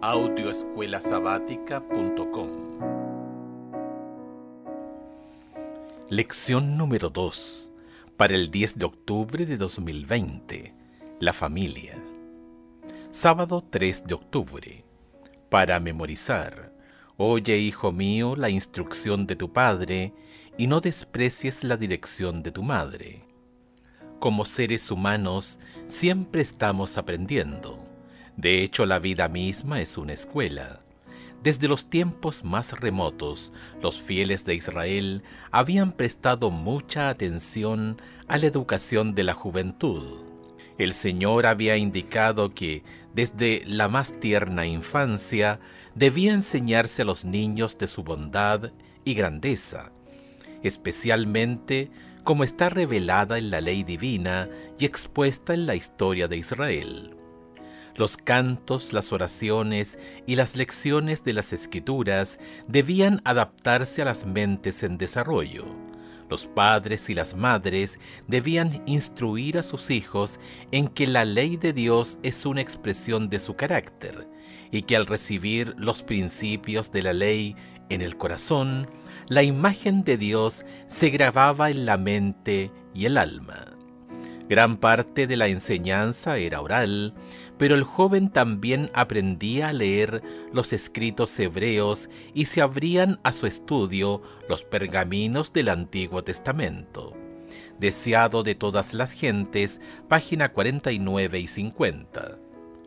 audioescuelasabática.com. Lección número 2, para el 10 de octubre de 2020, la familia. Sábado 3 de octubre, para memorizar. Oye, hijo mío, la instrucción de tu padre, y no desprecies la dirección de tu madre. Como seres humanos, siempre estamos aprendiendo. De hecho, la vida misma es una escuela. Desde los tiempos más remotos, los fieles de Israel habían prestado mucha atención a la educación de la juventud. El Señor había indicado que, desde la más tierna infancia, debía enseñarse a los niños de su bondad y grandeza, especialmente como está revelada en la ley divina y expuesta en la historia de Israel. Los cantos, las oraciones y las lecciones de las Escrituras debían adaptarse a las mentes en desarrollo. Los padres y las madres debían instruir a sus hijos en que la ley de Dios es una expresión de su carácter y que al recibir los principios de la ley en el corazón, la imagen de Dios se grababa en la mente y el alma. Gran parte de la enseñanza era oral, pero el joven también aprendía a leer los escritos hebreos y se abrían a su estudio los pergaminos del Antiguo Testamento. Deseado de todas las gentes, página 49 y 50.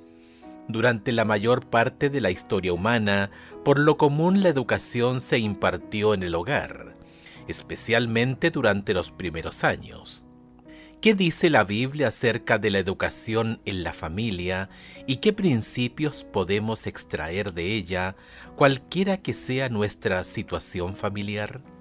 Durante la mayor parte de la historia humana, por lo común la educación se impartió en el hogar, especialmente durante los primeros años. ¿Qué dice la Biblia acerca de la educación en la familia y qué principios podemos extraer de ella, cualquiera que sea nuestra situación familiar?